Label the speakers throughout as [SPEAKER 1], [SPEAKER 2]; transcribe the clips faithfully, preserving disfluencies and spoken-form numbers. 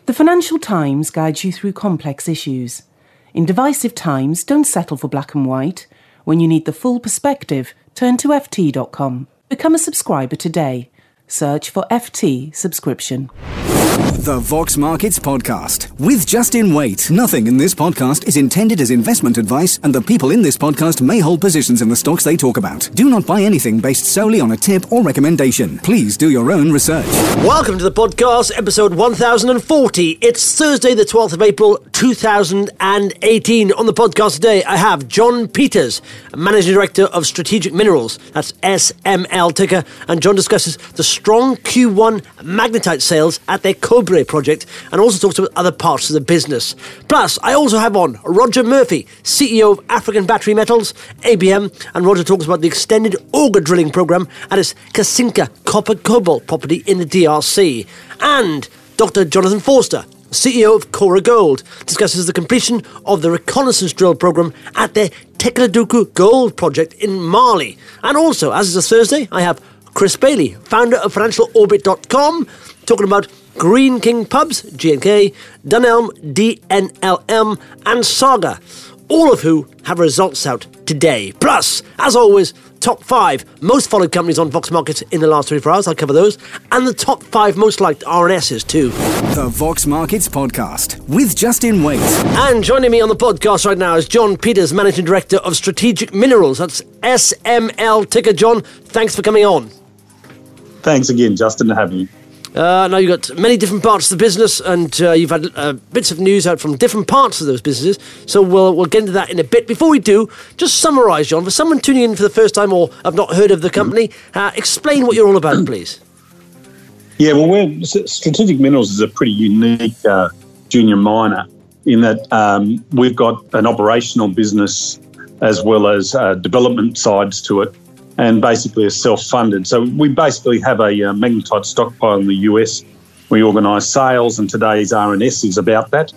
[SPEAKER 1] The Financial Times guides you through complex issues. In divisive times, don't settle for black and white. When you need the full perspective, turn to F T dot com. Become a subscriber today. Search for F T subscription.
[SPEAKER 2] The Vox Markets Podcast with Justin Waite. Nothing in this podcast is intended as investment advice, and the people in this podcast may hold positions in the stocks they talk about. Do not buy anything based solely on a tip or recommendation. Please do your own research.
[SPEAKER 3] Welcome to the podcast, episode one thousand forty. It's Thursday, the twelfth of April, two thousand eighteen. On the podcast today, I have John Peters, Managing Director of Strategic Minerals. That's S M L ticker. And John discusses the strong Q one magnetite sales at their Cobre project and also talks about other parts of the business. Plus, I also have on Roger Murphy, C E O of African Battery Metals, A B M, and Roger talks about the extended auger drilling program at his Kasinka copper cobalt property in the D R C. And Doctor Jonathan Forster, C E O of Cora Gold, discusses the completion of the reconnaissance drill program at their Tekeleduku Gold project in Mali. And also, as it's a Thursday, I have Chris Bailey, founder of Financial Orbit dot com, talking about Green King Pubs, G N K, Dunelm, D N L M, and Saga, all of who have results out today. Plus, as always, top five most followed companies on Vox Markets in the last twenty-four hours. I'll cover those. And the top five most liked R N Ss too.
[SPEAKER 2] The Vox Markets Podcast with Justin Waite.
[SPEAKER 3] And joining me on the podcast right now is John Peters, Managing Director of Strategic Minerals. That's S M L ticker. John, thanks for coming on.
[SPEAKER 4] Thanks again, Justin, to have you.
[SPEAKER 3] Uh, now, you've got many different parts of the business, and uh, you've had uh, bits of news out from different parts of those businesses, so we'll we'll get into that in a bit. Before we do, just summarise, John, for someone tuning in for the first time or have not heard of the company, uh, explain what you're all about, please.
[SPEAKER 4] Yeah, well, we're, Strategic Minerals is a pretty unique uh, junior miner in that um, we've got an operational business as well as uh, development sides to it, and basically is self-funded. So we basically have a uh, magnetite stockpile in the U S. We organise sales, and today's R N S is about that.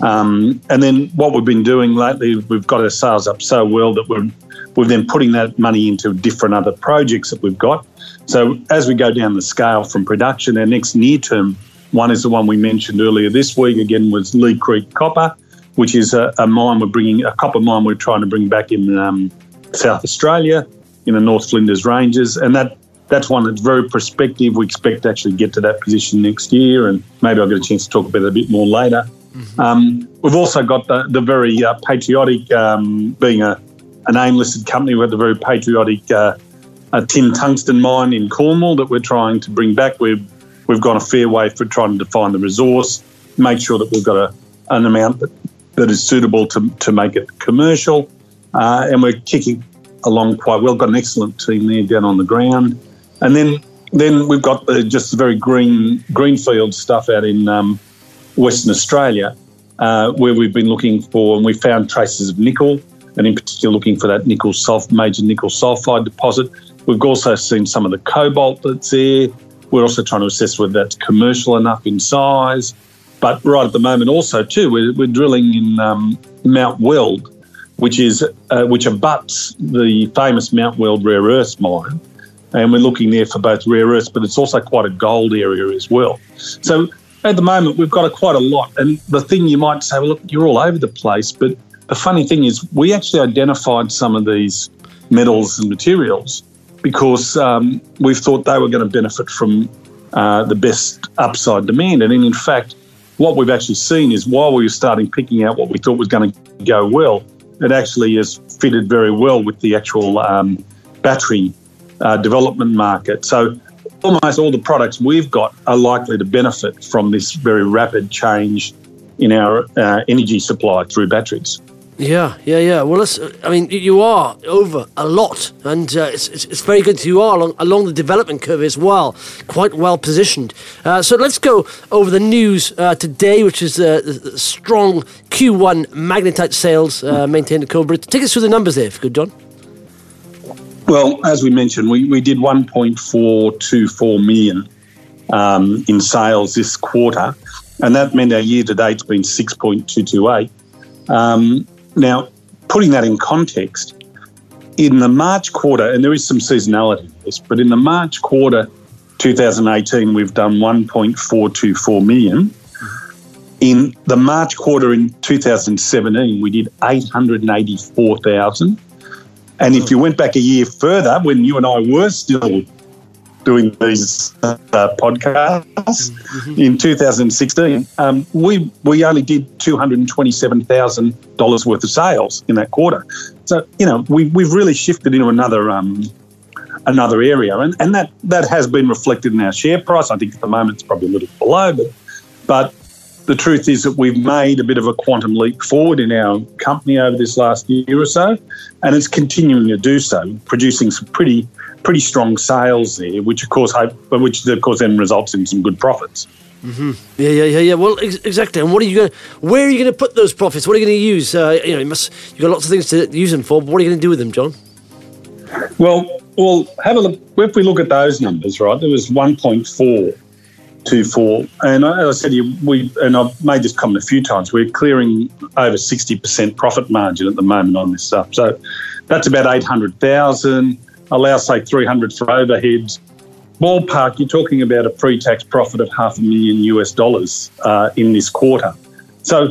[SPEAKER 4] Um, and then what we've been doing lately, we've got our sales up so well that we're we're then putting that money into different other projects that we've got. So as we go down the scale from production, our next near-term one is the one we mentioned earlier this week, again, was Lee Creek Copper, which is a, a mine we're bringing, a copper mine we're trying to bring back in um, South Australia, in the North Flinders Ranges, and that that's one that's very prospective. We expect to actually get to that position next year, and maybe I'll get a chance to talk about it a bit more later. Mm-hmm. Um, we've also got the, the very uh, patriotic, um, being a an AIM-listed company, we have the very patriotic uh, uh, tin tungsten mine in Cornwall that we're trying to bring back. We've, we've gone a fair way for trying to define the resource, make sure that we've got a, an amount that, that is suitable to, to make it commercial, uh, and we're kicking along quite well. Got an excellent team there down on the ground, and then then we've got the, just the very green greenfield stuff out in um, Western Australia, uh, where we've been looking for, and we found traces of nickel, and in particular looking for that nickel sulf major nickel sulfide deposit. We've also seen some of the cobalt that's there. We're also trying to assess whether that's commercial enough in size, but right at the moment also too we're, we're drilling in um, Mount Weld, which is uh, which abuts the famous Mount Weld rare earth mine. And we're looking there for both rare earths, but it's also quite a gold area as well. So at the moment, we've got a, quite a lot. And the thing you might say, well, look, you're all over the place. But the funny thing is we actually identified some of these metals and materials because um, we've thought they were going to benefit from uh, the best upside demand. And in fact, what we've actually seen is while we were starting picking out what we thought was going to go well, it actually has fitted very well with the actual um, battery uh, development market. So almost all the products we've got are likely to benefit from this very rapid change in our uh, energy supply through batteries.
[SPEAKER 3] Yeah, yeah, yeah. Well, listen, I mean, you are over a lot, and uh, it's, it's it's very good. You are along, along the development curve as well, quite well positioned. Uh, so let's go over the news uh, today, which is uh, the strong Q one magnetite sales uh, maintained at Cobre. Take us through the numbers there, if you could, John.
[SPEAKER 4] Well, as we mentioned, we, we did one point four two four million um, in sales this quarter, and that meant our year-to-date's been six point two two eight. Um, now, putting that in context, in the March quarter, and there is some seasonality in this, but in the March quarter twenty eighteen, we've done one point four two four million. In the March quarter in two thousand seventeen, we did eight hundred eighty-four thousand. And if you went back a year further, when you and I were still doing these uh, podcasts mm-hmm. in two thousand sixteen, um, we we only did two hundred twenty-seven thousand dollars worth of sales in that quarter. So, you know, we, we've really shifted into another um, another area. And, and that, that has been reflected in our share price. I think at the moment it's probably a little below, but but the truth is that we've made a bit of a quantum leap forward in our company over this last year or so, and it's continuing to do so, producing some pretty pretty strong sales there, which of course hope, which of course then results in some good profits.
[SPEAKER 3] Mm-hmm. Yeah, yeah, yeah, yeah. Well, ex- exactly. And what are you going? Where are you going to put those profits? What are you going to use? Uh, you know, you must. You've got lots of things to use them for. But what are you going to do with them, John?
[SPEAKER 4] Well, well, have a look. If we look at those numbers, right, there was one point four. Two four, and as I said to you, we and I've made this comment a few times. We're clearing over sixty percent profit margin at the moment on this stuff, so that's about eight hundred thousand. Allow say three hundred for overheads. Ballpark, you're talking about a pre-tax profit of half a million U S dollars uh, in this quarter. So,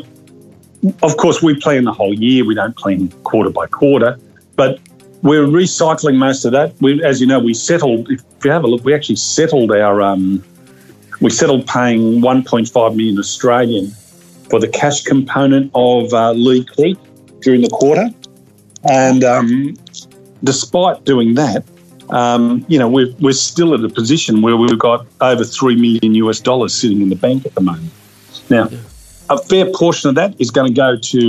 [SPEAKER 4] of course, we plan the whole year. We don't plan quarter by quarter, but we're recycling most of that. We, as you know, we settled. If you have a look, we actually settled our. Um, We settled paying one point five million Australian for the cash component of uh, Lee Creek during the quarter. And um, despite doing that, um, you know, we're, we're still at a position where we've got over three million U S dollars sitting in the bank at the moment. Now, a fair portion of that is going to go to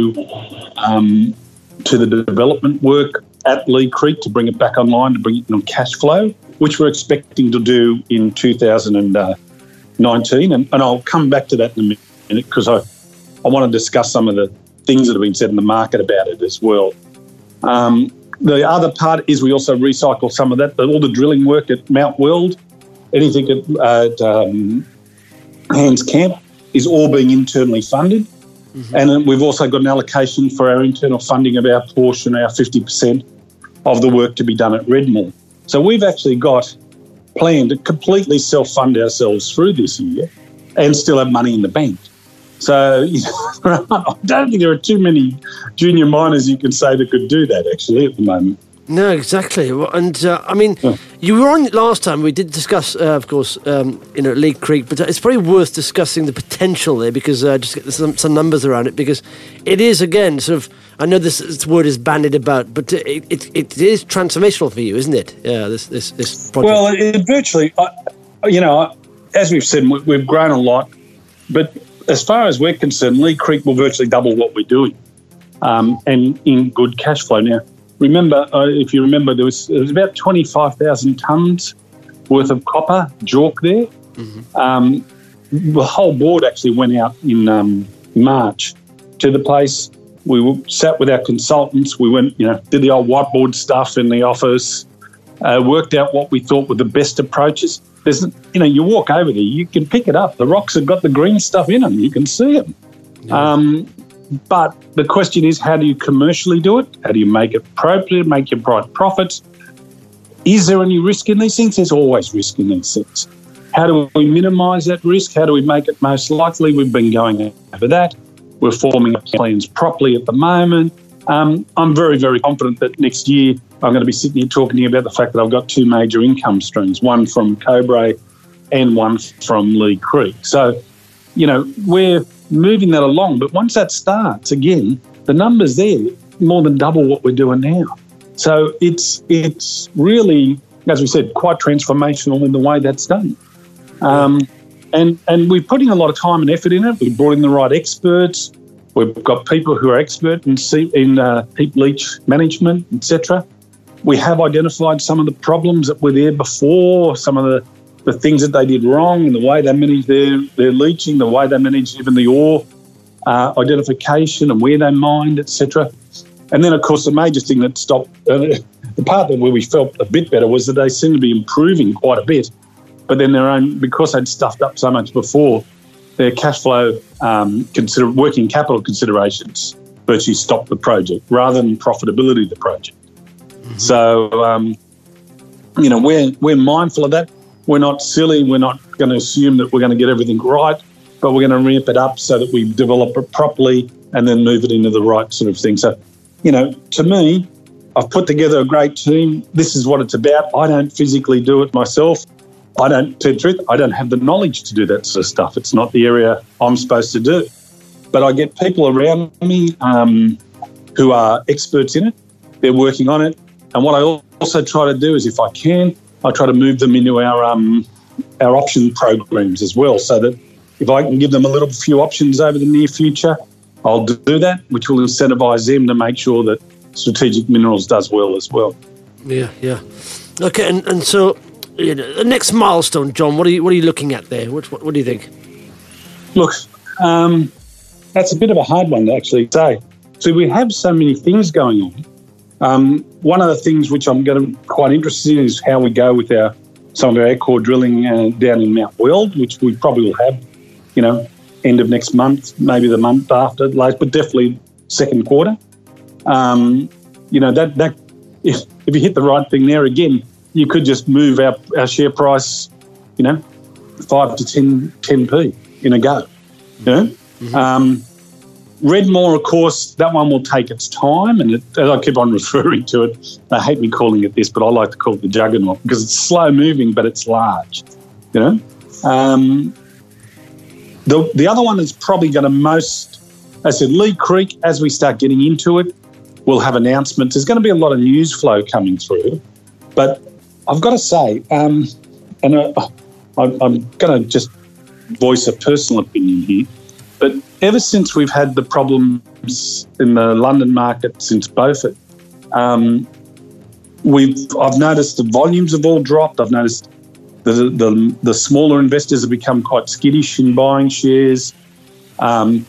[SPEAKER 4] um, to the development work at Lee Creek to bring it back online, to bring it on cash flow, which we're expecting to do in two thousand nineteen, and, and I'll come back to that in a minute because I, I want to discuss some of the things that have been said in the market about it as well. Um, the other part is we also recycle some of that, all the drilling work at Mount Weld, anything at, at um, Hands Camp is all being internally funded. Mm-hmm. And we've also got an allocation for our internal funding of our portion, our fifty percent of the work to be done at Redmoor. So we've actually got planned to completely self-fund ourselves through this year and still have money in the bank. So you know, I don't think there are too many junior miners you can say that could do that actually at the moment.
[SPEAKER 3] No, exactly. And uh, I mean, yeah. You were on last time. We did discuss, uh, of course, um, you know, Lee Creek, but it's probably worth discussing the potential there because uh, just get some, some numbers around it because it is again sort of. I know this, this word is bandied about, but it, it it is transformational for you, isn't it? Yeah, this this this project.
[SPEAKER 4] Well, it virtually, uh, you know, as we've said, we've grown a lot, but as far as we're concerned, Lee Creek will virtually double what we're doing, um, and in good cash flow now. Remember, uh, if you remember, there was, there was about twenty-five thousand tonnes worth of copper JORC there. Mm-hmm. Um, the whole board actually went out in um, March to the place. We sat with our consultants. We went, you know, did the old whiteboard stuff in the office, uh, worked out what we thought were the best approaches. There's, you know, you walk over there, you can pick it up. The rocks have got the green stuff in them. You can see them. Yeah. Um, But the question is, how do you commercially do it? How do you make it appropriate, make your right profits? Is there any risk in these things? There's always risk in these things. How do we minimise that risk? How do we make it most likely? We've been going over that. We're forming our plans properly at the moment. Um, I'm very, very confident that next year I'm going to be sitting here talking to you about the fact that I've got two major income streams, one from Cobre and one from Lee Creek. So, you know, we're moving that along. But once that starts, again, the numbers there more than double what we're doing now. So it's it's really, as we said, quite transformational in the way that's done. Um, and and we're putting a lot of time and effort in it. We've brought in the right experts. We've got people who are expert in, in uh, heap leach management, et cetera. We have identified some of the problems that were there before, some of the the things that they did wrong and the way they managed their, their leaching, the way they managed even the ore uh, identification and where they mined, et cetera. And then, of course, the major thing that stopped, uh, the part where we felt a bit better was that they seemed to be improving quite a bit, but then their own, because they'd stuffed up so much before, their cash flow, um, consider working capital considerations virtually stopped the project rather than profitability of the project. Mm-hmm. So, um, you know, we're we're mindful of that. We're not silly. We're not going to assume that we're going to get everything right. but we're going to ramp it up so that we develop it properly and then move it into the right sort of thing. So, you know, to me, I've put together a great team. This is what it's about. I don't physically do it myself. I don't, to the truth, I don't have the knowledge to do that sort of stuff. It's not the area I'm supposed to do. But I get people around me um, who are experts in it. They're working on it. And what I also try to do is, if I can, I try to move them into our um, our option programs as well, so that if I can give them a little few options over the near future, I'll do that, which will incentivise them to make sure that Strategic Minerals does well as well.
[SPEAKER 3] Yeah, yeah. Okay, and, and so you know, the next milestone, John, what are you what are you looking at there? What what, what do you think?
[SPEAKER 4] Look, um, that's a bit of a hard one to actually say. See, we have so many things going on. Um, one of the things which I'm going to quite interested in is how we go with our some of our core drilling uh, down in Mount Weld, which we probably will have, you know, end of next month, maybe the month after, late, but definitely second quarter. Um, you know, that that if, if you hit the right thing there again, you could just move our, our share price, you know, five to ten, ten p in a go. You know, mm-hmm. um, Redmoor, of course, that one will take its time, and it, as I keep on referring to it, they hate me calling it this, but I like to call it the juggernaut because it's slow moving, but it's large. You know, um, the the other one is probably going to most. I said Lee Creek. As we start getting into it, we'll have announcements. There's going to be a lot of news flow coming through, but I've got to say, um, and I, I, I'm going to just voice a personal opinion here, but ever since we've had the problems in the London market since Beaufort, um, we've I've noticed the volumes have all dropped. I've noticed the the, the smaller investors have become quite skittish in buying shares. Um,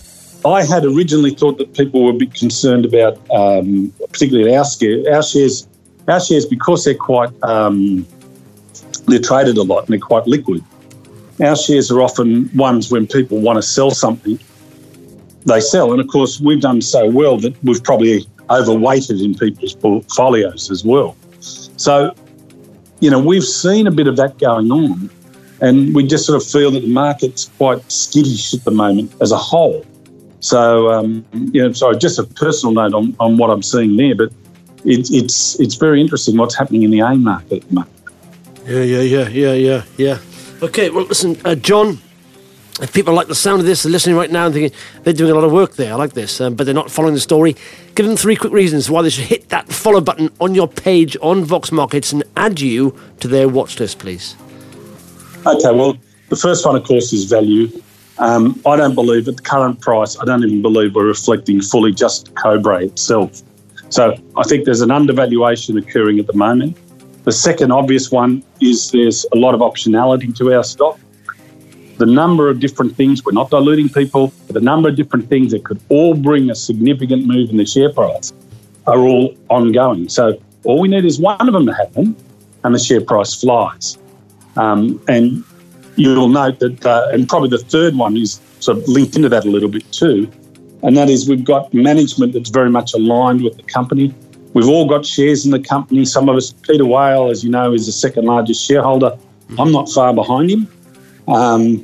[SPEAKER 4] I had originally thought that people were a bit concerned about, um, particularly our, scare, our shares, our shares because they're quite um, they're traded a lot and they're quite liquid. Our shares are often ones when people want to sell something, they sell. And, of course, we've done so well that we've probably overweighted in people's portfolios as well. So, you know, we've seen a bit of that going on, and we just sort of feel that the market's quite skittish at the moment as a whole. So, um, you know, sorry, just a personal note on, on what I'm seeing there, but it, it's it's very interesting what's happening in the AIM market at the moment.
[SPEAKER 3] Yeah, yeah, yeah, yeah, yeah, yeah. Okay, well, listen, uh, John, if people like the sound of this, they're listening right now and thinking they're doing a lot of work there, I like this, um, but they're not following the story, give them three quick reasons why they should hit that follow button on your page on Vox Markets and add you to their watch list, please.
[SPEAKER 4] Okay, well, the first one, of course, is value. Um, I don't believe at the current price, I don't even believe we're reflecting fully just Cobre itself. So I think there's an undervaluation occurring at the moment. The second obvious one is there's a lot of optionality to our stock. The number of different things, we're not diluting people, but the number of different things that could all bring a significant move in the share price are all ongoing. So all we need is one of them to happen and the share price flies. Um, and you'll note that, uh, and probably the third one is sort of linked into that a little bit too, and that is we've got management that's very much aligned with the company. We've all got shares in the company. Some of us, Peter Whale, as you know, is the second largest shareholder. Mm-hmm. I'm not far behind him. Um,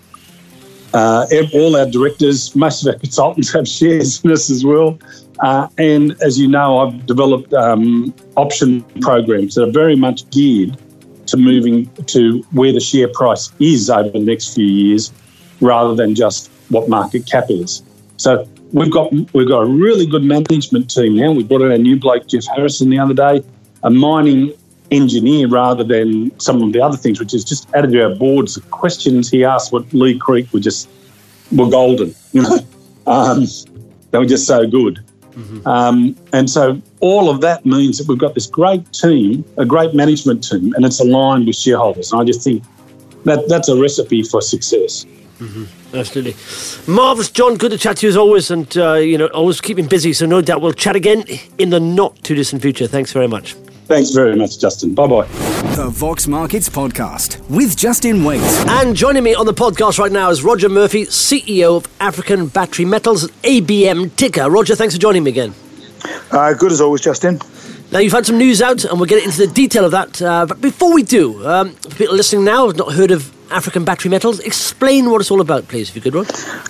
[SPEAKER 4] uh, all our directors, most of our consultants have shares in us as well. Uh, and as you know, I've developed um, option programs that are very much geared to moving to where the share price is over the next few years rather than just what market cap is. So we've got we've got a really good management team now. We brought in a new bloke, Jeff Harrison, the other day, a mining engineer rather than some of the other things, which is just added to our boards. The questions he asked what Lee Creek were just were golden, you know. Um, they were just so good. Mm-hmm. Um, and so all of that means that we've got this great team, a great management team, and it's aligned with shareholders. And I just think that that's a recipe for success.
[SPEAKER 3] Mm-hmm. Absolutely. Marvellous, John. Good to chat to you as always, and uh, you know, always keeping busy. So no doubt we'll chat again in the not too distant future. Thanks very much.
[SPEAKER 4] Thanks very much, Justin. Bye-bye.
[SPEAKER 2] The Vox Markets Podcast with Justin Waite.
[SPEAKER 3] And joining me on the podcast right now is Roger Murphy, C E O of African Battery Metals, A B M ticker. Roger, thanks for joining me again.
[SPEAKER 5] Uh, good as always, Justin.
[SPEAKER 3] Now, you've had some news out, and we'll get into the detail of that. Uh, but before we do, um, for people listening now who have not heard of African battery metals. Explain what it's all about, please, if you could, Rod.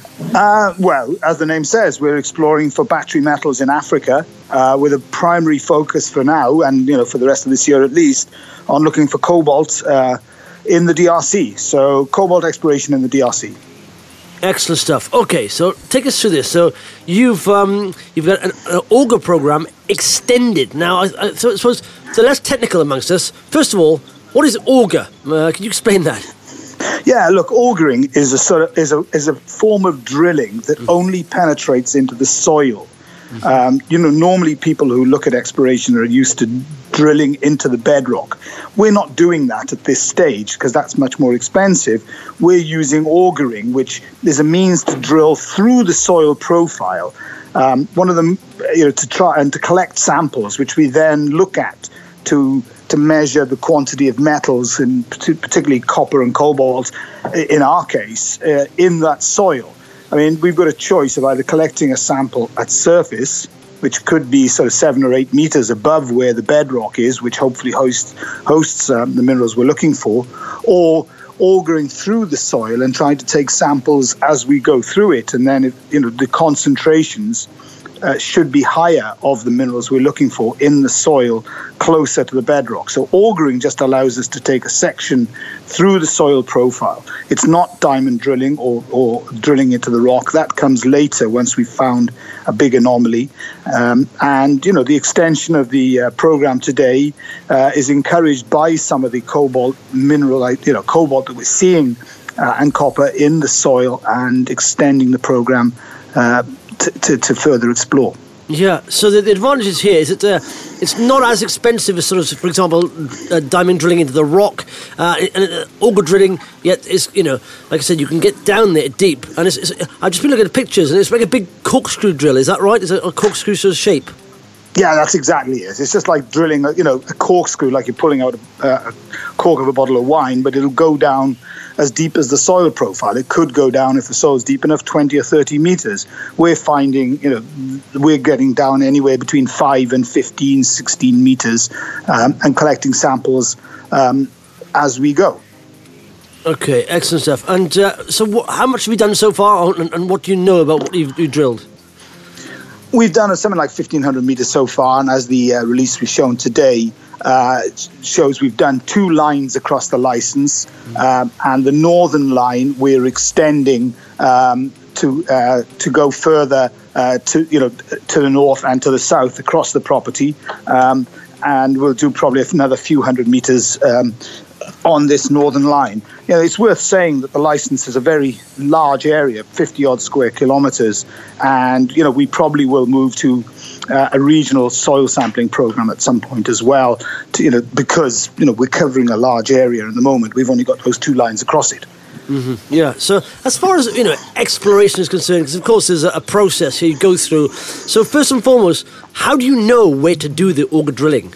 [SPEAKER 5] Uh, well, as the name says, we're exploring for battery metals in Africa uh, with a primary focus for now, and you know for the rest of this year at least, on looking for cobalt uh, in the D R C. So cobalt exploration in the D R C.
[SPEAKER 3] Excellent stuff. Okay, so take us through this. So you've um, you've got an, an auger program extended. Now, I, I so, suppose the less technical amongst us. First of all, what is auger? Uh, can you explain that?
[SPEAKER 5] Yeah, look, augering is a sort of is a is a form of drilling that mm. only penetrates into the soil. Mm-hmm. Um, you know, normally people who look at exploration are used to drilling into the bedrock. We're not doing that at this stage because that's much more expensive. We're using augering, which is a means to drill through the soil profile. Um, one of them, you know, to try and to collect samples, which we then look at to to measure the quantity of metals, and particularly copper and cobalt, in our case, uh, in that soil. I mean, we've got a choice of either collecting a sample at surface, which could be sort of seven or eight meters above where the bedrock is, which hopefully hosts, hosts um, the minerals we're looking for, or augering through the soil and trying to take samples as we go through it. And then, if, you know, the concentrations Uh, should be higher of the minerals we're looking for in the soil closer to the bedrock. So augering just allows us to take a section through the soil profile. It's not diamond drilling or, or drilling into the rock. That comes later once we've found a big anomaly. Um, and, you know, the extension of the uh, program today uh, is encouraged by some of the cobalt mineral, you know, cobalt that we're seeing uh, and copper in the soil, and extending the program uh, To, to, to further explore.
[SPEAKER 3] Yeah, so the, the advantages here is that uh, it's not as expensive as sort of, for example, uh, diamond drilling into the rock, uh, and uh, auger drilling. Yet, is you know, like I said, you can get down there deep. And it's, it's, I've just been looking at the pictures, and it's like a big corkscrew drill. Is that right? Is it a corkscrew sort of shape?
[SPEAKER 5] Yeah, that's exactly it. It's just like drilling, you know, a corkscrew, like you're pulling out a, a cork of a bottle of wine, but it'll go down as deep as the soil profile. It could go down, if the soil's deep enough, twenty or thirty meters. We're finding, you know, we're getting down anywhere between five and fifteen, sixteen meters, um, and collecting samples um, as we go.
[SPEAKER 3] Okay, excellent stuff. And uh, so what, how much have you done so far, and, and what do you know about what you've, you've drilled?
[SPEAKER 5] We've done something like fifteen hundred meters so far, and as the uh, release we've shown today uh, shows, we've done two lines across the license, um, and the northern line we're extending um, to uh, to go further uh, to you know to the north and to the south across the property, um, and we'll do probably another few hundred meters um, on this northern line. You know, it's worth saying that the license is a very large area, fifty odd square kilometers, and you know we probably will move to uh, a regional soil sampling program at some point as well. To, you know, because you know we're covering a large area at the moment. We've only got those two lines across it.
[SPEAKER 3] Mm-hmm. Yeah. So as far as you know, exploration is concerned, because of course there's a, a process here you go through. So first and foremost, how do you know where to do the auger drilling?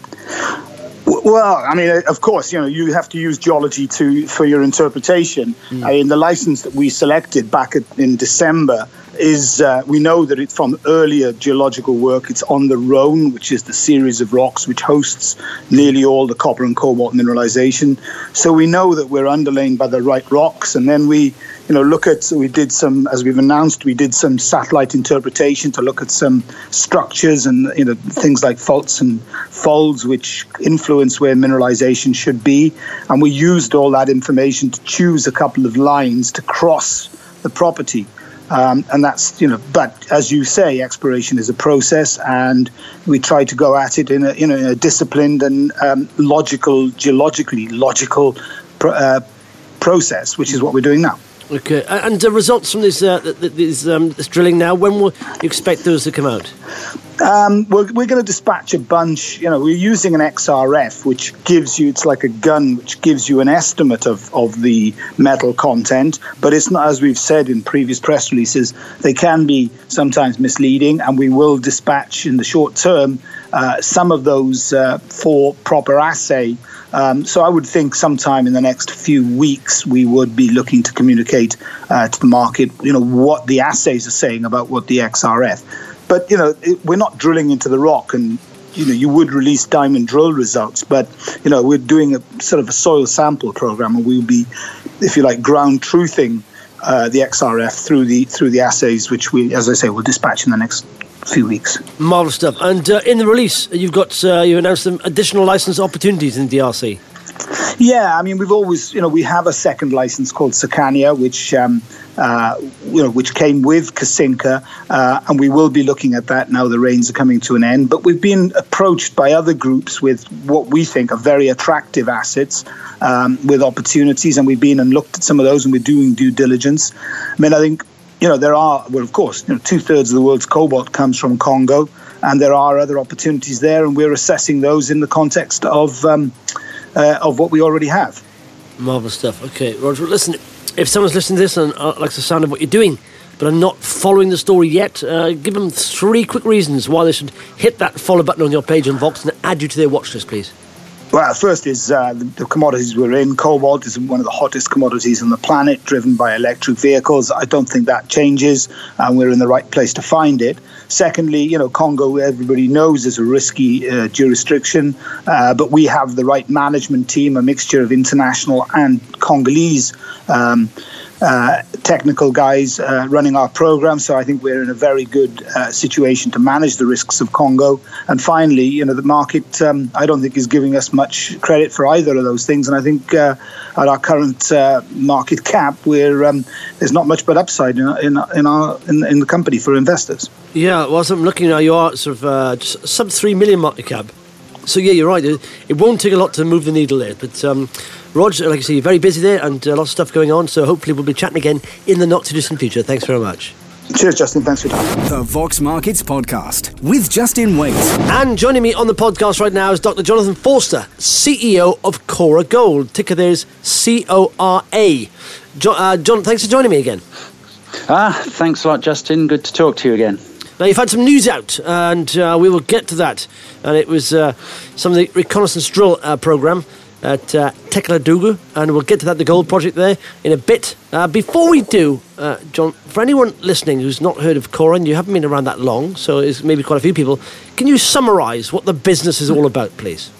[SPEAKER 5] Well, I mean, of course, you know, you have to use geology to for your interpretation. Mm. I mean, the license that we selected back at, in December is, uh, we know that it's from earlier geological work. It's on the Rhone, which is the series of rocks which hosts nearly all the copper and cobalt mineralization. So we know that we're underlain by the right rocks, and then we, you know, look at, so we did some, as we've announced, we did some satellite interpretation to look at some structures and, you know, things like faults and folds which influence where mineralization should be. And we used all that information to choose a couple of lines to cross the property. Um, and that's, you know, but as you say, exploration is a process, and we try to go at it in a, you know, in a disciplined and um, logical, geologically logical pro- uh, process, which is what we're doing now.
[SPEAKER 3] Okay, and the results from this, uh, this, um, this drilling now, when will you expect those to come out?
[SPEAKER 5] Um, we're we're going to dispatch a bunch. You know, we're using an X R F, which gives you, it's like a gun, which gives you an estimate of, of the metal content. But it's not, as we've said in previous press releases, they can be sometimes misleading, and we will dispatch in the short term uh, some of those uh, for proper assay. Um, so I would think sometime in the next few weeks we would be looking to communicate uh, to the market, you know, what the assays are saying about what the X R F. But, you know, it, we're not drilling into the rock and you know, you would release diamond drill results, but, you know, we're doing a sort of a soil sample program, and we'll be, if you like, ground truthing uh, the X R F through the through the assays, which we, as I say, will dispatch in the next few weeks.
[SPEAKER 3] Marvellous stuff. And uh, in the release, you've got uh, you announced some additional license opportunities in the D R C.
[SPEAKER 5] Yeah, I mean, we've always, you know, we have a second license called Sacania, which, um, uh, you know, which came with Kasinka, uh, and we will be looking at that now the rains are coming to an end. But we've been approached by other groups with what we think are very attractive assets, um, with opportunities, and we've been and looked at some of those, and we're doing due diligence. I mean, I think, you know, there are, well, of course, you know, two-thirds of the world's cobalt comes from Congo, and there are other opportunities there, and we're assessing those in the context of... Um, Uh, of what we already have.
[SPEAKER 3] Marvellous stuff. Okay, Roger, listen, if someone's listening to this and uh, likes the sound of what you're doing, but are not following the story yet, uh, give them three quick reasons why they should hit that follow button on your page on Vox and add you to their watch list, please.
[SPEAKER 5] Well, first is uh, the, the commodities we're in. Cobalt is one of the hottest commodities on the planet, driven by electric vehicles. I don't think that changes, and we're in the right place to find it. Secondly, you know, Congo, everybody knows, is a risky uh, jurisdiction, uh, but we have the right management team, a mixture of international and Congolese um, uh, technical guys uh, running our program. So I think we're in a very good uh, situation to manage the risks of Congo. And finally, you know, the market, um, I don't think is giving us much credit for either of those things. And I think uh, at our current uh, market cap, we're um, there's not much but upside in in, in our in, in the company for investors.
[SPEAKER 3] Yeah, well, as I'm looking now, you are sort of uh, just sub three million market cap. So yeah, you're right. It, it won't take a lot to move the needle there. But um, Rog, like I say, you're very busy there, and uh, lots of stuff going on. So hopefully we'll be chatting again in the not too distant future. Thanks very much.
[SPEAKER 5] Cheers, Justin. Thanks for your time.
[SPEAKER 2] The Vox Markets Podcast with Justin Waite.
[SPEAKER 3] And joining me on the podcast right now is Doctor Jonathan Forster, C E O of Cora Gold. Ticker there is C O R A. Jo- uh, John, thanks for joining me again.
[SPEAKER 6] Ah, thanks a lot, Justin. Good to talk to you again.
[SPEAKER 3] Now, you've had some news out, and uh, we will get to that. And it was uh, some of the reconnaissance drill uh, programme at uh, Tekla-Dugu, and we'll get to that, the gold project there, in a bit. Uh, before we do, uh, John, for anyone listening who's not heard of Cora, and you haven't been around that long, so it's maybe quite a few people, can you summarise what the business is all about, please?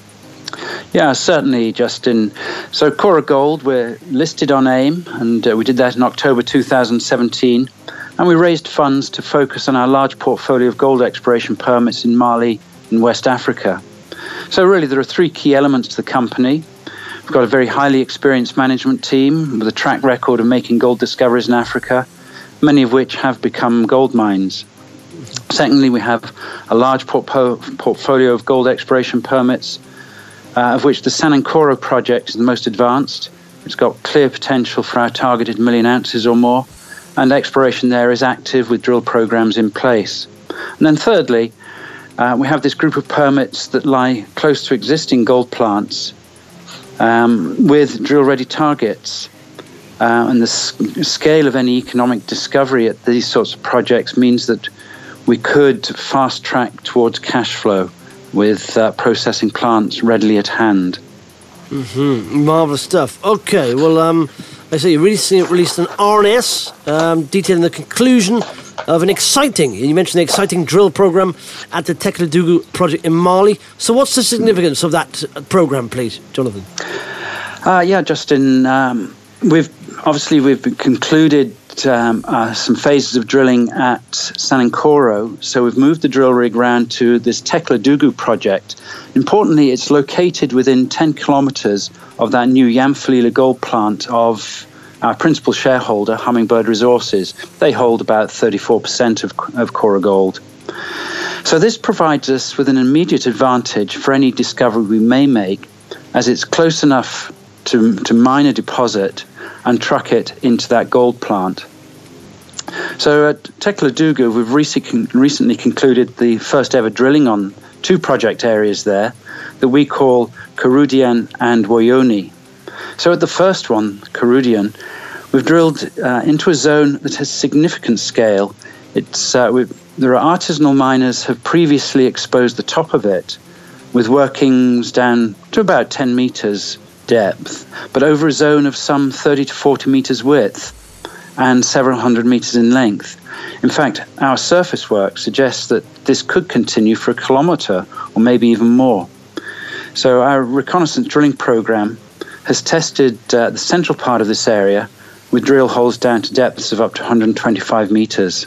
[SPEAKER 6] Yeah, certainly, Justin. So Cora Gold, we're listed on AIM, and uh, we did that in October two thousand seventeen. And we raised funds to focus on our large portfolio of gold exploration permits in Mali and West Africa. So really, there are three key elements to the company. We've got a very highly experienced management team with a track record of making gold discoveries in Africa, many of which have become gold mines. Secondly, we have a large portpo- portfolio of gold exploration permits, uh, of which the Sanankoro project is the most advanced. It's got clear potential for our targeted million ounces or more, and exploration there is active with drill programs in place. And then thirdly, uh, we have this group of permits that lie close to existing gold plants um, with drill-ready targets. Uh, and the s- scale of any economic discovery at these sorts of projects means that we could fast-track towards cash flow with uh, processing plants readily at hand.
[SPEAKER 3] Mm-hmm. Marvellous stuff. Okay, well, um, I say you recently released an R N S um, detailing the conclusion of an exciting, you mentioned the exciting drill program at the Tekla-Dugu project in Mali. So what's the significance of that program, please, Jonathan?
[SPEAKER 6] Uh, yeah, Justin, um, we've obviously we've concluded um, uh, some phases of drilling at Sanankoro, so we've moved the drill rig round to this Tekla-Dugu project. Importantly, it's located within ten kilometres of that new Yamfulila gold plant of our principal shareholder, Hummingbird Resources. They hold about thirty-four percent of, of Cora Gold. So this provides us with an immediate advantage for any discovery we may make, as it's close enough to, to mine a deposit and truck it into that gold plant. So at Tekla-Dugu, we've recently, recently concluded the first ever drilling on two project areas there that we call Karudian and Woyoni. So at the first one, Karudian, we've drilled uh, into a zone that has significant scale. It's uh, we've, there are artisanal miners have previously exposed the top of it with workings down to about ten meters depth, but over a zone of some thirty to forty meters width and several hundred meters in length. In fact, our surface work suggests that this could continue for a kilometre or maybe even more. So our reconnaissance drilling program has tested uh, the central part of this area with drill holes down to depths of up to one hundred twenty-five metres.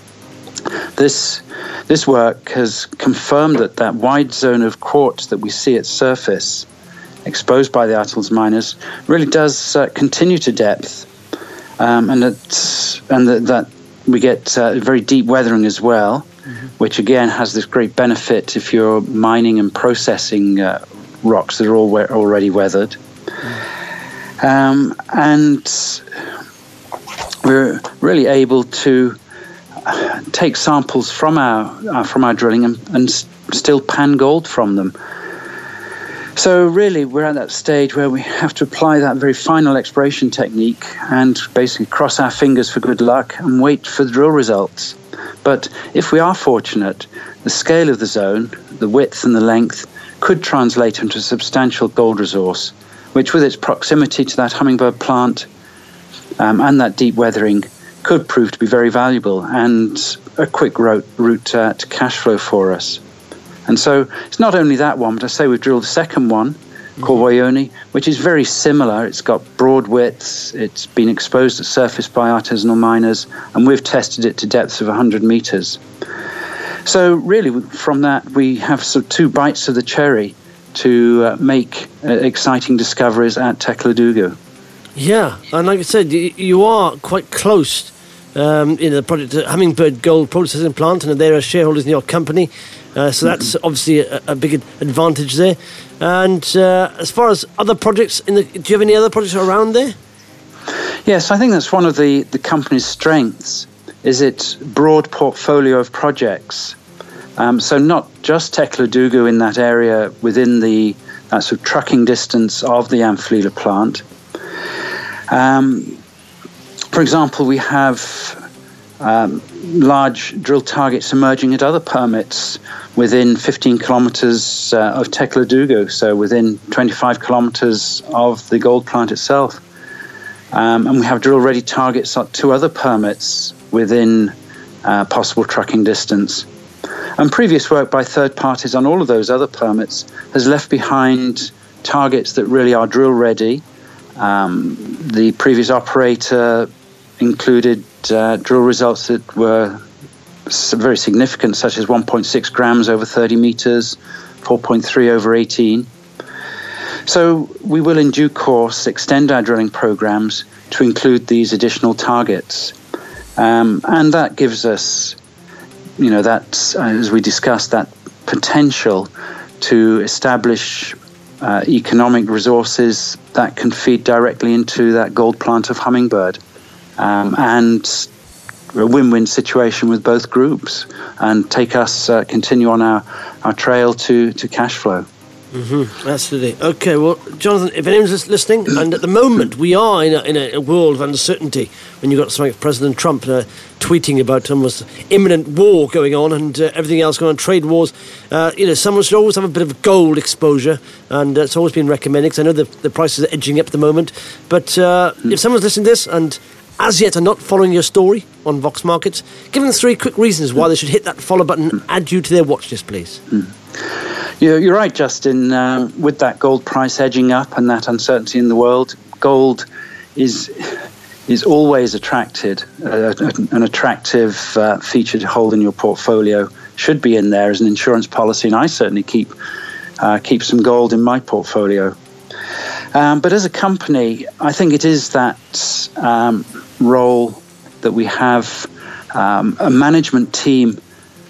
[SPEAKER 6] This, this work has confirmed that that wide zone of quartz that we see at surface, exposed by the Artels miners, really does uh, continue to depth, um, and that, and that, that we get uh, very deep weathering as well, mm-hmm. which again has this great benefit if you're mining and processing uh, rocks that are all we- already weathered. Mm-hmm. Um, and we're really able to take samples from our uh, from our drilling and, and s- still pan gold from them. So really, we're at that stage where we have to apply that very final exploration technique and basically cross our fingers for good luck and wait for the drill results. But if we are fortunate, the scale of the zone, the width and the length, could translate into a substantial gold resource, which with its proximity to that hummingbird plant um, and that deep weathering could prove to be very valuable and a quick route, route uh, to cash flow for us. And so it's not only that one, but I say we've drilled a second one mm-hmm. called Waioni, which is very similar. It's got broad widths. It's been exposed at surface by artisanal miners, and we've tested it to depths of one hundred meters. So really, from that, we have sort of two bites of the cherry to uh, make uh, exciting discoveries at Tekladagu.
[SPEAKER 3] Yeah, and like I said, you, you are quite close um, in the project, uh, Hummingbird Gold Processing Plant, and they're shareholders in your company. Uh, so that's mm-hmm. obviously a, a big advantage there. And uh, as far as other projects, in the, do you have any other projects around there?
[SPEAKER 6] Yes, I think that's one of the, the company's strengths, is its broad portfolio of projects. Um, so not just Tekladagu in that area within the that sort of trucking distance of the Anflila plant. Um, for example, we have um, large drill targets emerging at other permits within fifteen kilometres uh, of Tekladagu, so within twenty-five kilometres of the gold plant itself. Um, and we have drill-ready targets at two other permits within uh, possible trucking distance. And previous work by third parties on all of those other permits has left behind targets that really are drill-ready. Um, the previous operator included uh, drill results that were very significant, such as one point six grams over thirty meters, four point three over eighteen. So we will in due course extend our drilling programs to include these additional targets. Um, and that gives us, you know, that, uh, as we discussed, that potential to establish uh, economic resources that can feed directly into that gold plant of Hummingbird. Um, and a win-win situation with both groups, and take us uh, continue on our, our trail to, to cash flow.
[SPEAKER 3] Mm-hmm. Absolutely. Okay, well, Jonathan, if anyone's listening, and at the moment we are in a, in a world of uncertainty, when you've got something like President Trump uh, tweeting about almost imminent war going on and uh, everything else going on, trade wars, uh, you know, someone should always have a bit of gold exposure, and uh, it's always been recommended, because I know the, the prices are edging up at the moment. But uh, mm. if someone's listening to this and as yet are not following your story on Vox Markets, give them three quick reasons why they should hit that follow button and add you to their watch list, please.
[SPEAKER 6] Mm. You're, you're right, Justin. Uh, with that gold price edging up and that uncertainty in the world, gold is is always attracted, uh, an attractive uh, feature to hold in your portfolio. Should be in there as an insurance policy, and I certainly keep uh, keep some gold in my portfolio. Um, but as a company, I think it is that um, role that we have um, a management team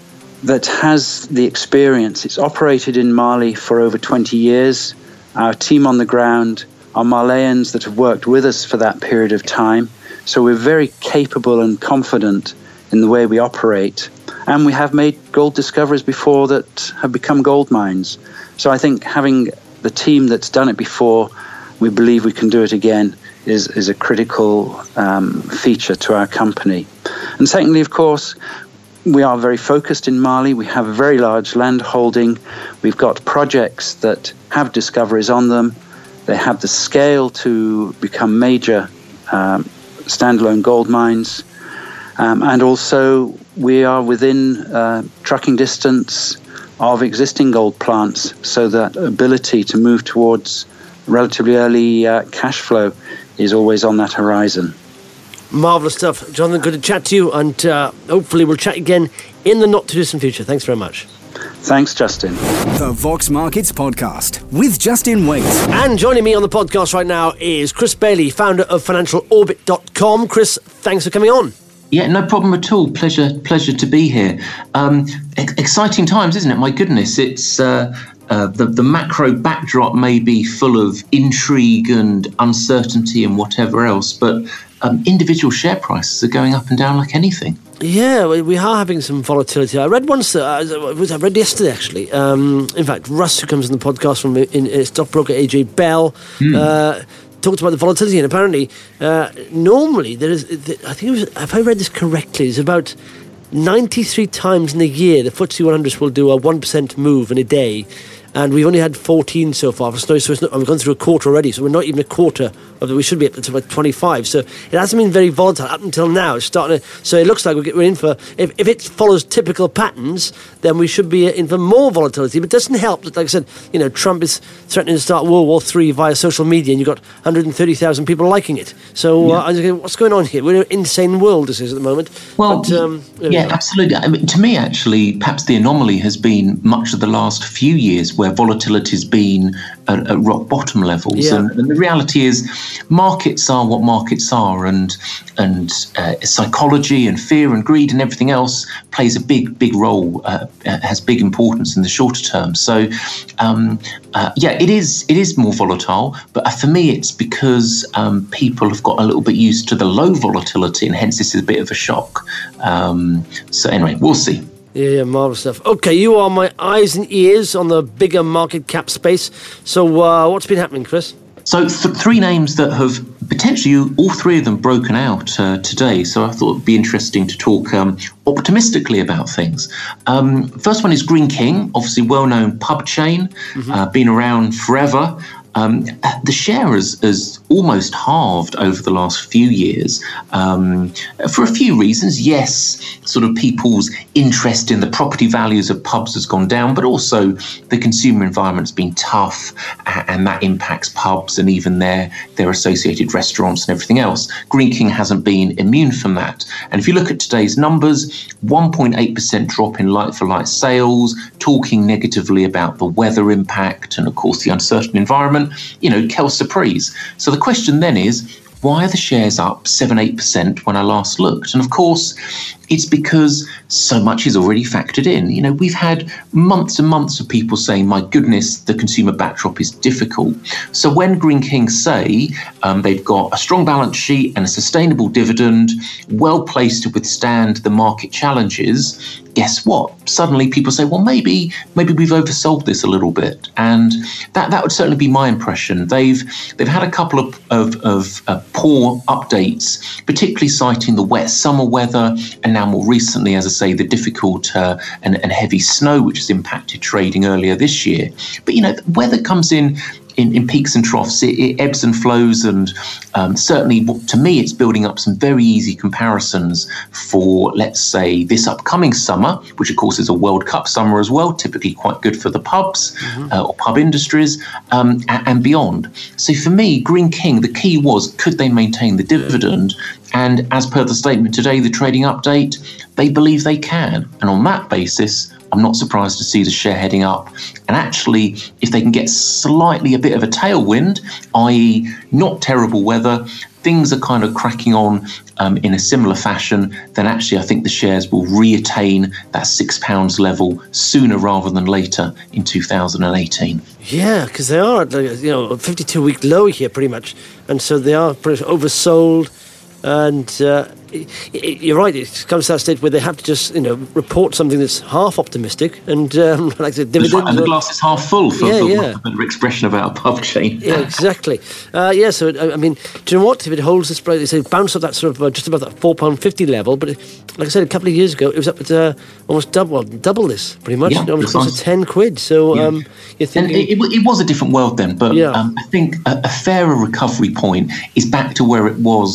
[SPEAKER 6] that has the experience. It's operated in Mali for over twenty years. Our team on the ground are Malians that have worked with us for that period of time. So we're very capable and confident in the way we operate. And we have made gold discoveries before that have become gold mines. So I think having the team that's done it before, we believe we can do it again, is, is a critical um, feature to our company. And secondly, of course, we are very focused in Mali. We have a very large land holding. We've got projects that have discoveries on them. They have the scale to become major um, standalone gold mines. Um, and also, we are within uh, tracking distance of existing gold plants, so that ability to move towards relatively early uh, cash flow is always on that horizon.
[SPEAKER 3] Marvellous stuff. Jonathan, good to chat to you, and uh, hopefully we'll chat again in the not-too-distant future. Thanks very much.
[SPEAKER 6] Thanks, Justin.
[SPEAKER 2] The Vox Markets Podcast with Justin Waite.
[SPEAKER 3] And joining me on the podcast right now is Chris Bailey, founder of financial orbit dot com. Chris, thanks for coming on.
[SPEAKER 7] Yeah, no problem at all. Pleasure, pleasure to be here. Um, ex- exciting times, isn't it? My goodness, it's uh, uh, the the macro backdrop may be full of intrigue and uncertainty and whatever else, but um, individual share prices are going up and down like anything.
[SPEAKER 3] Yeah, we are having some volatility. I read once, uh, I read yesterday actually. Um, in fact, Russ, who comes in the podcast from in, in stockbroker A J Bell, mm. uh, talked about the volatility, and apparently, uh, normally there is. I think it was, if I read this correctly, it's about ninety-three times in a year the F T S E one hundred will do a one percent move in a day. And we've only had fourteen so far. So it's not, we've gone through a quarter already, so we're not even a quarter of it. We should be up to like twenty-five. So it hasn't been very volatile up until now. It's starting to, so it looks like we're in for, if, if it follows typical patterns, then we should be in for more volatility. But it doesn't help that, like I said, you know, Trump is threatening to start World War Three via social media, and you've got one hundred thirty thousand people liking it. So uh, yeah. What's going on here? We're in an insane world, this is at the moment.
[SPEAKER 7] Well,
[SPEAKER 3] but, um,
[SPEAKER 7] yeah, absolutely. I mean, to me, actually, perhaps the anomaly has been much of the last few years where volatility has been at, at rock bottom levels.
[SPEAKER 3] Yeah.
[SPEAKER 7] And, and the reality is markets are what markets are, and and uh, psychology and fear and greed and everything else plays a big, big role, uh, has big importance in the shorter term. So, um, uh, yeah, it is it is more volatile, but for me it's because um, people have got a little bit used to the low volatility, and hence this is a bit of a shock. Um, so anyway, we'll see.
[SPEAKER 3] Yeah, yeah, marvellous stuff. Okay, you are my eyes and ears on the bigger market cap space. So uh, what's been happening, Chris?
[SPEAKER 7] So th- three names that have potentially all three of them broken out uh, today. So I thought it'd be interesting to talk um, optimistically about things. Um, first one is Greene King, obviously well-known pub chain, mm-hmm. uh, been around forever. Um, the share has, has almost halved over the last few years um, for a few reasons. Yes, sort of people's interest in the property values of pubs has gone down, but also the consumer environment's been tough, and that impacts pubs and even their, their associated restaurants and everything else. Greene King hasn't been immune from that. And if you look at today's numbers, one point eight percent drop in like-for-like sales, talking negatively about the weather impact and, of course, the uncertain environment. You know, quelle surprise. So the question then is, why are the shares up seven, eight percent when I last looked? And of course, it's because so much is already factored in. You know, we've had months and months of people saying, my goodness, the consumer backdrop is difficult. So when Greene King say um, they've got a strong balance sheet and a sustainable dividend, well placed to withstand the market challenges, guess what? Suddenly people say, well, maybe maybe we've oversold this a little bit. And that, that would certainly be my impression. They've they've had a couple of, of, of uh, poor updates, particularly citing the wet summer weather, and now more recently, as I say, the difficult uh, and, and heavy snow, which has impacted trading earlier this year. But, you know, weather comes in In, in peaks and troughs, it, it ebbs and flows, and um, certainly to me it's building up some very easy comparisons for, let's say, this upcoming summer, which of course is a World Cup summer as well, typically quite good for the pubs mm-hmm. uh, or pub industries um, and, and beyond. So for me, Greene King, the key was, could they maintain the dividend? And as per the statement today, the trading update, they believe they can. And on that basis, I'm not surprised to see the share heading up. And actually, if they can get slightly a bit of a tailwind, that is not terrible weather, things are kind of cracking on um, in a similar fashion, then actually I think the shares will reattain that six pounds level sooner rather than later in two thousand eighteen.
[SPEAKER 3] Yeah, because they are at, you know, a fifty-two week low here pretty much. And so they are pretty oversold. And uh, it, it, you're right, it comes to that stage where they have to just, you know, report something that's half optimistic and um, like the dividends.
[SPEAKER 7] Right, and the glass is half full, for,
[SPEAKER 3] yeah,
[SPEAKER 7] for
[SPEAKER 3] yeah.
[SPEAKER 7] a better expression about a pub chain.
[SPEAKER 3] Yeah, exactly. Uh, yeah, so, I, I mean, do you know what? If it holds this, they say bounce up that sort of uh, just above that four pounds fifty level, but it, like I said, a couple of years ago, it was up at uh, almost double, well, double this, pretty much.
[SPEAKER 7] Yeah,
[SPEAKER 3] you know, almost close to ten quid. So yeah. um, you're thinking...
[SPEAKER 7] And it, it, it was a different world then, but
[SPEAKER 3] yeah.
[SPEAKER 7] um, I think a, a fairer recovery point is back to where it was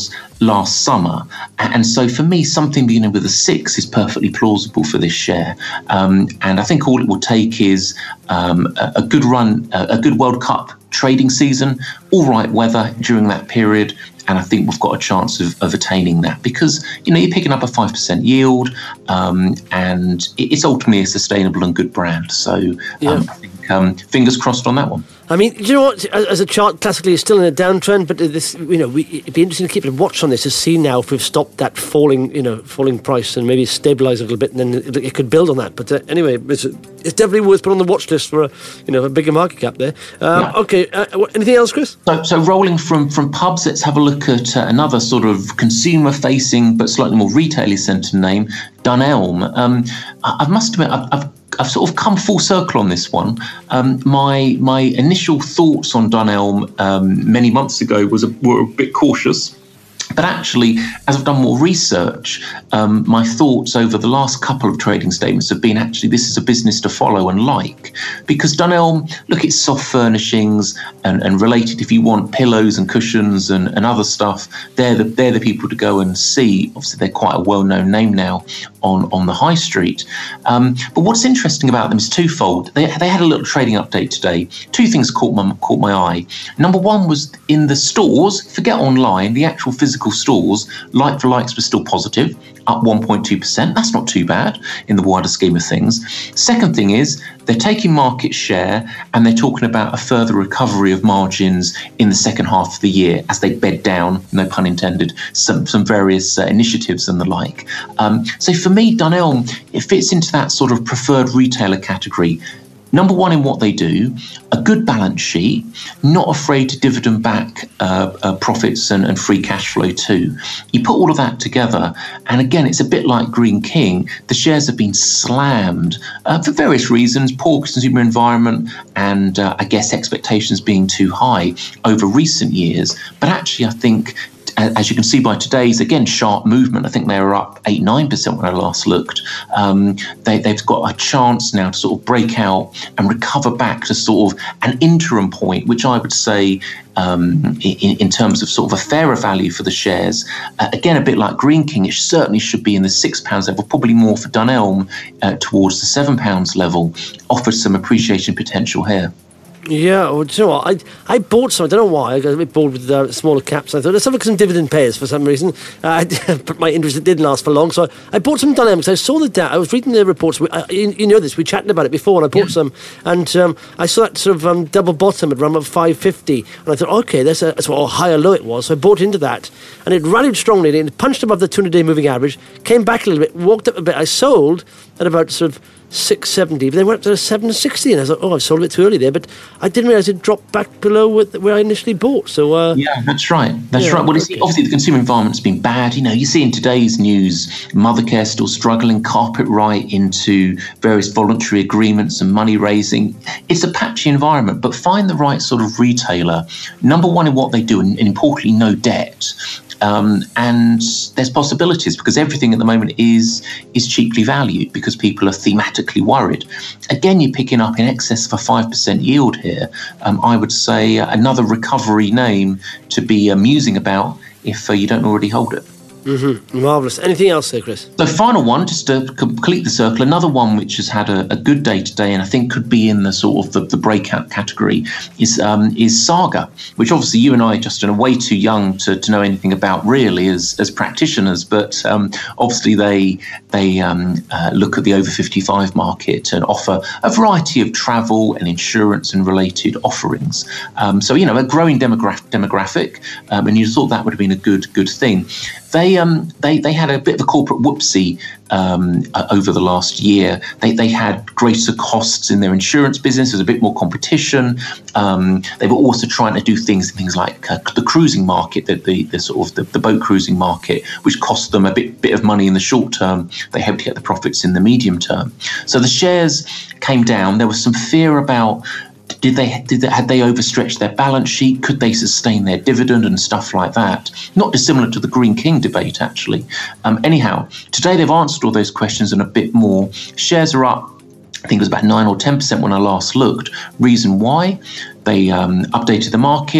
[SPEAKER 7] last summer. And so for me, something beginning with a six is perfectly plausible for this share. Um, and I think all it will take is um, a, a good run, a, a good World Cup trading season, all right weather during that period. And I think we've got a chance of, of attaining that because, you know, you're picking up a five percent yield um, and it's ultimately a sustainable and good brand. So
[SPEAKER 3] yeah.
[SPEAKER 7] um, I think um, fingers crossed on that one.
[SPEAKER 3] I mean, do you know what? As a chart, classically, it's still in a downtrend, but this, you know, we, it'd be interesting to keep a watch on this to see now if we've stopped that falling, you know, falling price and maybe stabilise a little bit, and then it, it could build on that. But uh, anyway, it's, it's definitely worth putting on the watch list for a, you know, a bigger market cap there. Um, yeah. Okay, uh, anything else, Chris?
[SPEAKER 7] So, so rolling from from pubs, let's have a look at uh, another sort of consumer-facing but slightly more retail-y centre name, Dunelm. Um, I, I must admit, I've, I've I've sort of come full circle on this one. Um, my my initial thoughts on Dunelm um, many months ago was a, were a bit cautious. But actually, as I've done more research, um, my thoughts over the last couple of trading statements have been actually this is a business to follow and like. Because Dunelm, look, it's soft furnishings and, and related, if you want pillows and cushions and, and other stuff, they're the, they're the people to go and see. Obviously, they're quite a well-known name now on, on the high street. Um, but what's interesting about them is twofold. They, they had a little trading update today. Two things caught my, caught my eye. Number one was in the stores, forget online, the actual physical stores, like for likes were still positive, up one point two percent. That's not too bad in the wider scheme of things. Second thing is they're taking market share and they're talking about a further recovery of margins in the second half of the year as they bed down, no pun intended, some, some various uh, initiatives and the like. Um, so for me, Dunelm, it fits into that sort of preferred retailer category. Number one in what they do, a good balance sheet, not afraid to dividend back uh, uh, profits and, and free cash flow too. You put all of that together, and again, it's a bit like Green King. The shares have been slammed uh, for various reasons, poor consumer environment, and uh, I guess expectations being too high over recent years. But actually, I think, as you can see by today's, again, sharp movement, I think they were up eight, nine percent when I last looked. Um, they, they've got a chance now to sort of break out and recover back to sort of an interim point, which I would say um, in, in terms of sort of a fairer value for the shares. Uh, again, a bit like Green King, it certainly should be in the six pounds level, probably more for Dunelm uh, towards the seven pounds level, offers some appreciation potential here.
[SPEAKER 3] Yeah, well, do you know what? I I bought some. I don't know why. I got a bit bored with uh, smaller caps. I thought let's have some dividend payers for some reason. Uh, but my interest didn't last for long, so I, I bought some Dunelm because I saw the da- I was reading the reports. We, I, you, you know this. We chatted about it before, and I bought yeah. some. And um, I saw that sort of um, double bottom at around five fifty, and I thought, okay, that's a that's what high or low it was. So I bought into that, and it rallied strongly. And it punched above the two hundred day moving average, came back a little bit, walked up a bit. I sold at about sort of six seventy, but then went up to seven sixty, and I thought, oh, I sold a bit too early there, but I didn't realise it dropped back below where I initially bought. So uh,
[SPEAKER 7] yeah, that's right. That's yeah, right. Well, okay. Obviously the consumer environment's been bad. You know, you see in today's news, Mothercare still struggling, Carpetright into various voluntary agreements and money raising. It's a patchy environment, but find the right sort of retailer. Number one in what they do, and, and importantly, no debt. Um, and there's possibilities because everything at the moment is is cheaply valued because people are thematically worried. Again, you're picking up in excess of a five percent yield here. Um, I would say another recovery name to be uh, musing about if uh, you don't already hold it.
[SPEAKER 3] Mm-hmm. Marvellous. Anything else there, Chris?
[SPEAKER 7] The final one, just to complete the circle, another one which has had a, a good day today and I think could be in the sort of the, the breakout category is um, is Saga, which obviously you and I, Justin, are way too young to, to know anything about really as as practitioners, but um, obviously they they um, uh, look at the over fifty-five market and offer a variety of travel and insurance and related offerings. Um, so, you know, a growing demographic, demographic um, and you thought that would have been a good good thing. They um they they had a bit of a corporate whoopsie um, uh, over the last year. They they had greater costs in their insurance business. There's a bit more competition. Um, they were also trying to do things things like uh, the cruising market, the, the the sort of the, the boat cruising market, which cost them a bit bit of money in the short term. They hoped to get the profits in the medium term. So the shares came down. There was some fear about. Did they, did they had they overstretched their balance sheet? Could they sustain their dividend and stuff like that? Not dissimilar to the Green King debate, actually. Um, anyhow, today they've answered all those questions and a bit more. Shares are up, I think it was about nine or ten percent when I last looked. Reason why? They um, updated the market,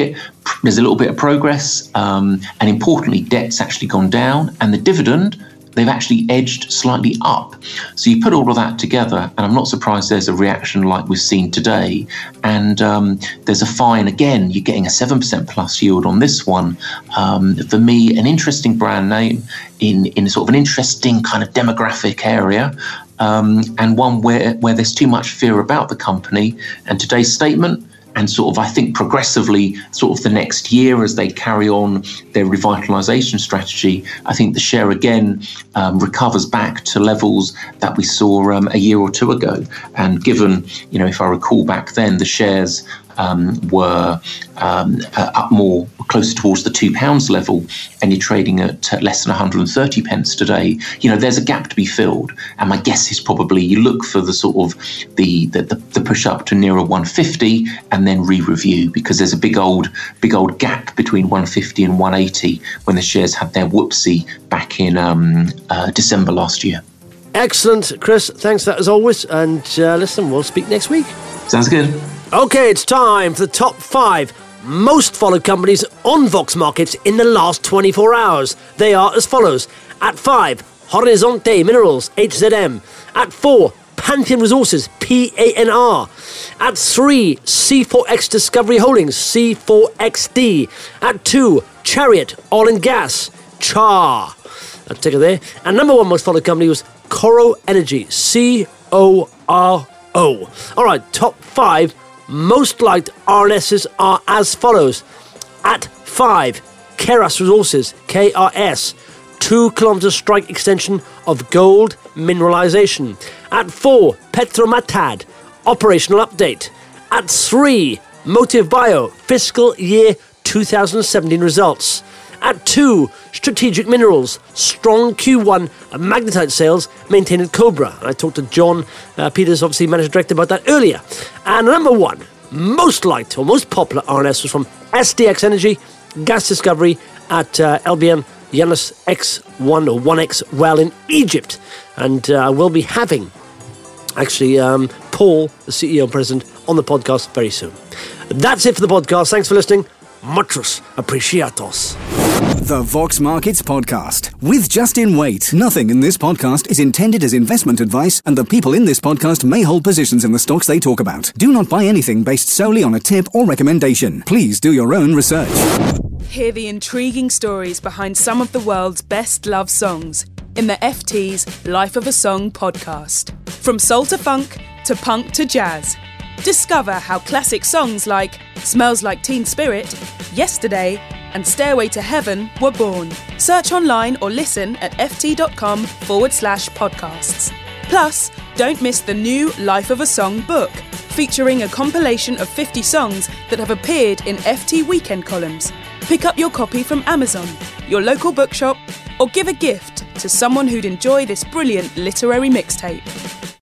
[SPEAKER 7] there's a little bit of progress, um, and importantly, debt's actually gone down, and the dividend, they've actually edged slightly up. So you put all of that together, and I'm not surprised there's a reaction like we've seen today. And um, there's a fine, again, you're getting a seven percent plus yield on this one. Um, for me, an interesting brand name in, in sort of an interesting kind of demographic area, um, and one where, where there's too much fear about the company. And today's statement, and sort of, I think, progressively, sort of the next year as they carry on their revitalisation strategy, I think the share again um, recovers back to levels that we saw um, a year or two ago. And given, you know, if I recall back then, the shares um, were um, uh, up more closer towards the two pounds level, and you're trading at less than one hundred thirty pence today, you know, there's a gap to be filled. And my guess is probably you look for the sort of the the, the, the push up to nearer one fifty and then re-review, because there's a big old big old gap between one fifty and one eighty when the shares had their whoopsie back in um, uh, December last year.
[SPEAKER 3] Excellent, Chris. Thanks for that as always. And uh, listen, we'll speak next week.
[SPEAKER 7] Sounds good.
[SPEAKER 3] Okay, it's time for the top five most followed companies on Vox Markets in the last twenty-four hours. They are as follows. At five, Horizonte Minerals, H Z M. At four, Pantheon Resources, P A N R. At three, C four X Discovery Holdings, C four X D. At two, Chariot Oil and Gas, C H A R. I'll take it there. And number one most followed company was Coro Energy, C O R O. All right, top five most liked R N Ss are as follows. At five, Keras Resources, K R S. Two kilometre strike extension of gold mineralisation. At four, Petromatad, operational update. At three, Motive Bio, fiscal year two thousand seventeen results. At two, Strategic Minerals, strong Q one magnetite sales maintained at Cobra. I talked to John uh, Peters, obviously Managing Director, about that earlier. And number one, most liked or most popular R N S was from S D X Energy, gas discovery at uh, L B M Yannis X one or one X well in Egypt. And uh, we'll be having, actually, um, Paul, the C E O and President, on the podcast very soon. That's it for the podcast. Thanks for listening. Muchos apreciados.
[SPEAKER 2] The Vox Markets Podcast with Justin Waite. Nothing in this podcast is intended as investment advice, and the people in this podcast may hold positions in the stocks they talk about. Do not buy anything based solely on a tip or recommendation. Please do your own research.
[SPEAKER 8] Hear the intriguing stories behind some of the world's best love songs in the F T's Life of a Song podcast. From soul to funk to punk to jazz. Discover how classic songs like Smells Like Teen Spirit, Yesterday, and Stairway to Heaven were born. Search online or listen at ft.com forward slash podcasts. Plus, don't miss the new Life of a Song book, featuring a compilation of fifty songs that have appeared in F T weekend columns. Pick up your copy from Amazon, your local bookshop, or give a gift to someone who'd enjoy this brilliant literary mixtape.